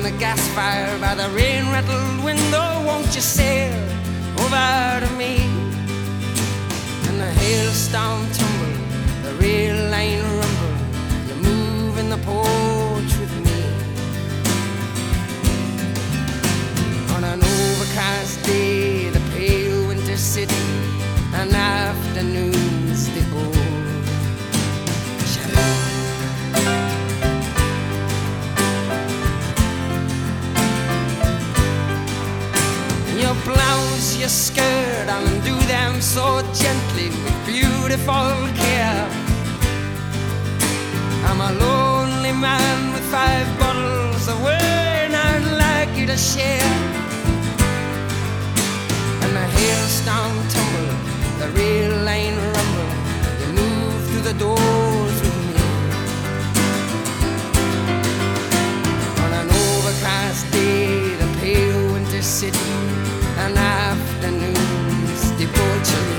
the gas fire by the rain-rattled window. Won't you sail over to me? And the hailstorm tumble, the rail line rumble, you move in the porch with me. On an overcast day, the pale winter city, and afternoons they bore. You blouse your skirt and undo them so gently with beautiful care. I'm a lonely man with 5 bottles of wine I'd like you to share. And the hailstorm tumble, the rail line rumble, you move through the doors with me. On an overcast day, the pale winter city, and afternoons debauchery.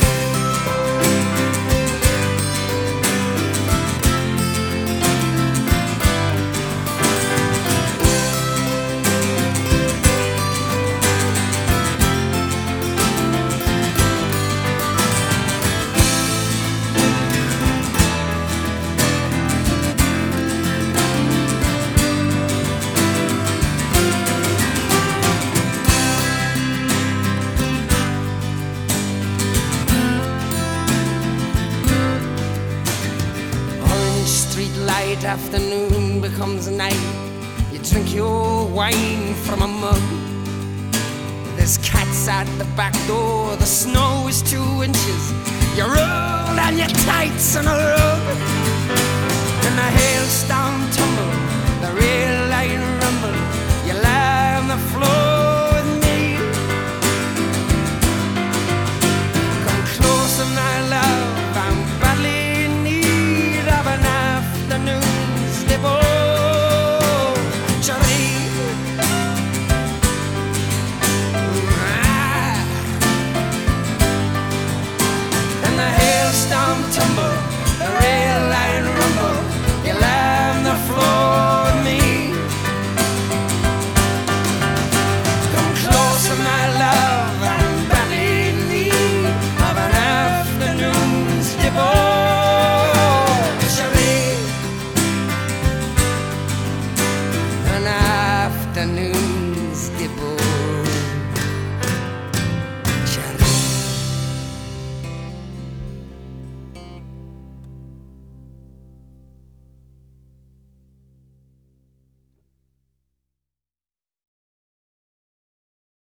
Light afternoon becomes night. You drink your wine from a mug. There's cats at the back door. The snow is 2 inches. You roll down your tights on a rug. And the hailstorm